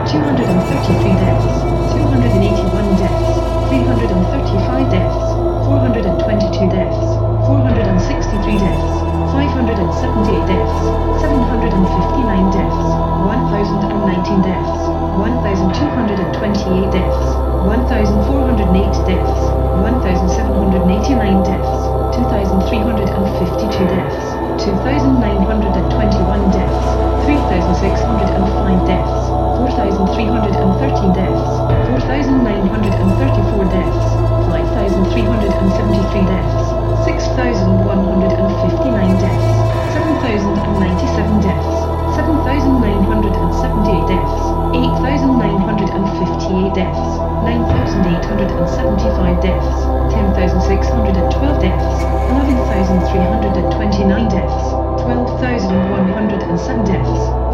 233 deaths, 281 deaths, 335 deaths, 422 deaths, 463 deaths, 578 deaths, 759 deaths, 1,019 deaths, 1,228 deaths, 1,408 deaths, 1,789 deaths, 2,352 deaths, 2,921 deaths, 3,605 deaths, 4,313 deaths, 4,934 deaths, 5,373 deaths, 6,159 deaths, 7,097 deaths, 7,978 deaths, 8,958 deaths, 9,875 deaths, 10,612 deaths, 11,329 deaths, 12,107 deaths,